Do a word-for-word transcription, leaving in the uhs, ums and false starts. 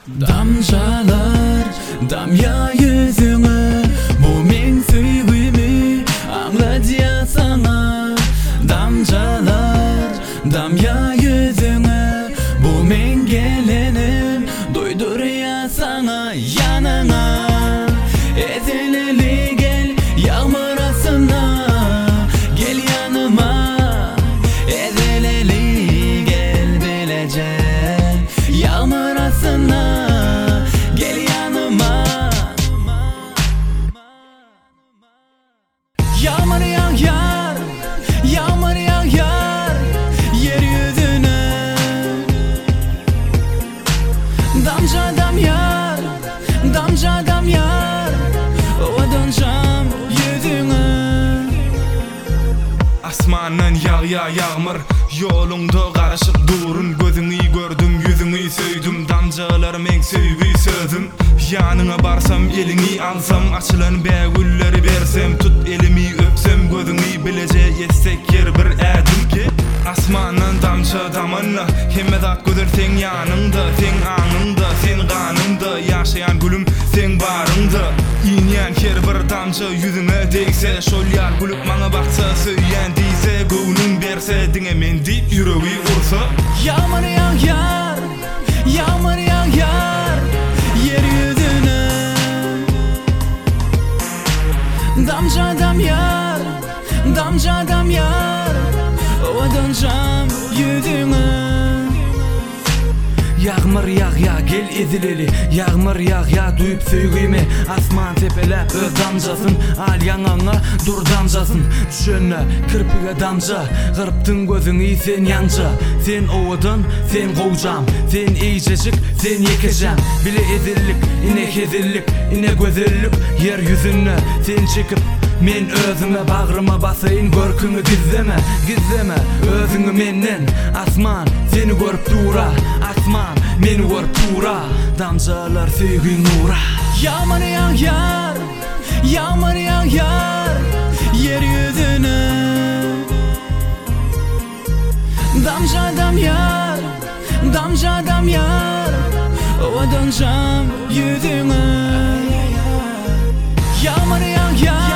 Damcalar damya yüzüne, bu men söygümü anlatya sana. Damcalar damya yüzüne, bu men gelenin doydurya sana. Yanına ezileli gel yağmur asına, gel yanıma ezileli gel bilece yağmur asına, gel yanıma. Yağmur yağar, yağmur yağar yeryüzüne, damca damyar, damca damyar o döneceğim yüzüne. Asmandan yağ ya yağmur, yolunda karışıp durun. Gözünü gördüm, yüzünü söydüm, damcalar men söygüy sözüm. Yanına barsam elini alsam, açılan begülleri bersem, tut elimi öpsem, gözünü bilece yetsek yer bir ädim ki. Asmandan damca damanla, hemmedat gözer sen yanında, sen anında, sen kanımda, yaşayan gülüm sen barında. İnyen her bir damca yüzüne değse, şol yar gülüp bana baksa, söyleyen deyse, gönlün berse, dine men deyip yüreği vursa. Yağmur yağar, yağmur yağar yeryüzüne, damca damyar, damca damyar o döneceğim yüzüne. Yağmur yağ ya gel ezileli, yağmur yağ ya duyup söygüyme. Asman tepelep öz damcasın, al yanına dur damcasın. Düşönne kirpiğe damca, kırptın gözünü sen yanca. Sen ovadan sen kovcam, sen iyicecik sen yekeceğim. Bile ezillik, inek ezillik, inek gözillik yeryüzüne sen çekip, men özüme bağrıma basayın, görkünü gizleme, gizleme özünü menden. Asman seni görüp dura, asman meni görüp dura, damcalar söygüy nura. Yağmur yağar, yağmur yağar yeryüzüne, damca damyar, damca damyar o döneceğim yüzüne. Yağmur yağar,